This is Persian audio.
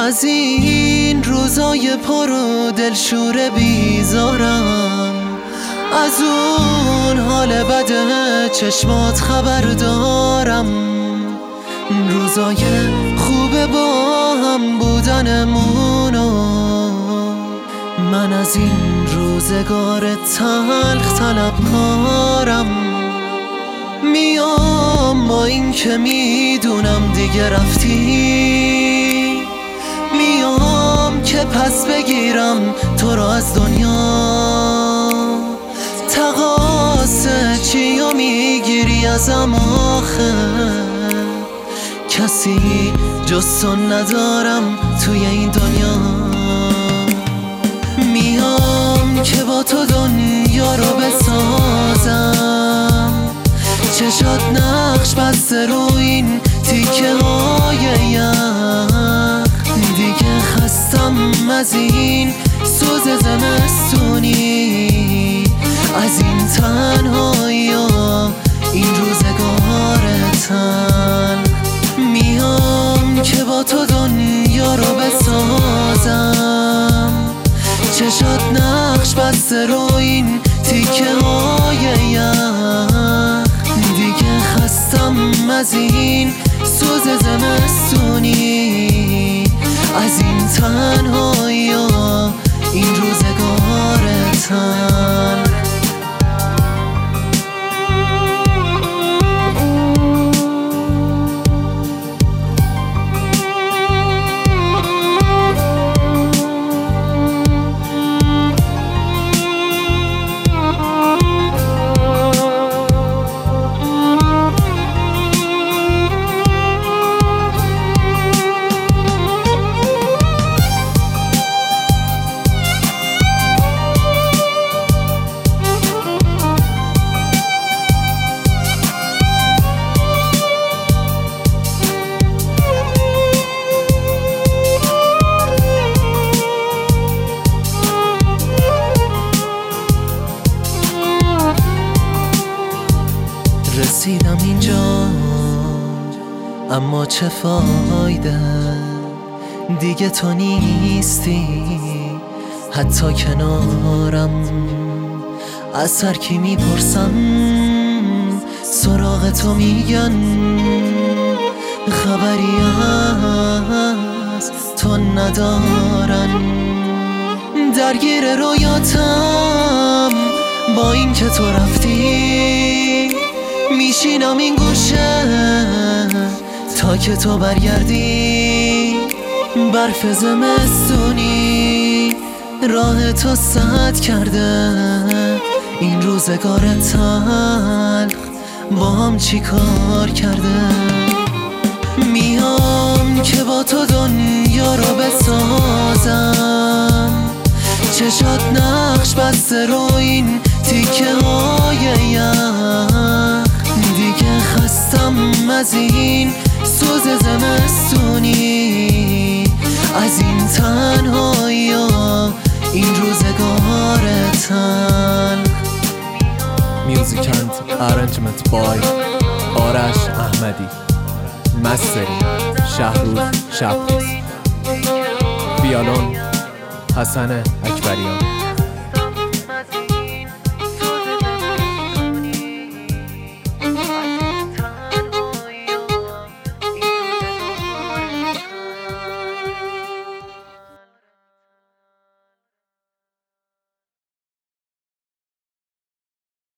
از این روزای پر و دلشور بیزارم، از اون حال بد چشمات خبر دارم. روزای خوب با هم بودنمونو من از این روزگار تلخ طلبکارم. میام با این که میدونم دیگه رفتی، میام که پس بگیرم تو را از دنیا. تقاص چی و میگیری ازم آخه؟ کسی جز تو ندارم توی این دنیا. میام که با تو دنیا رو بسازم، چشات نقش بسته رو این تیکه های یخ. دیگه خستم از این سوز زمستونی، از این تنهایی و این روزگار تلخ. میام که با تو دنیا رو بسازم، چشات نقش بسته رو این تیکه های یخ. دیگه خستم از این سوز زمستونی، از این تنهایی و این روزگار تلخ. رسیدم اینجا اما چه فایده، دیگه تو نیستی حتی کنارم. از هر کی میپرسم سراغ تو میگن خبری از تو ندارن. درگیر رویاتم با این که تو رفتی، میشینم این گوشه تا که تو برگردی. برف زمستونی راه تو سد کرده، این روزگار تلخ با هم چی کار کرده. میام که با تو دنیا رو بسازم، چشات نقش بسته رو این تیکه های یخ. دیگه خستم از این سوز زمستونی، از این تنهایی و این روزگار تلخ. Music and arrangement by آرش احمدی. مستری شهروز شبخیز. ویولون حسن اکبریان.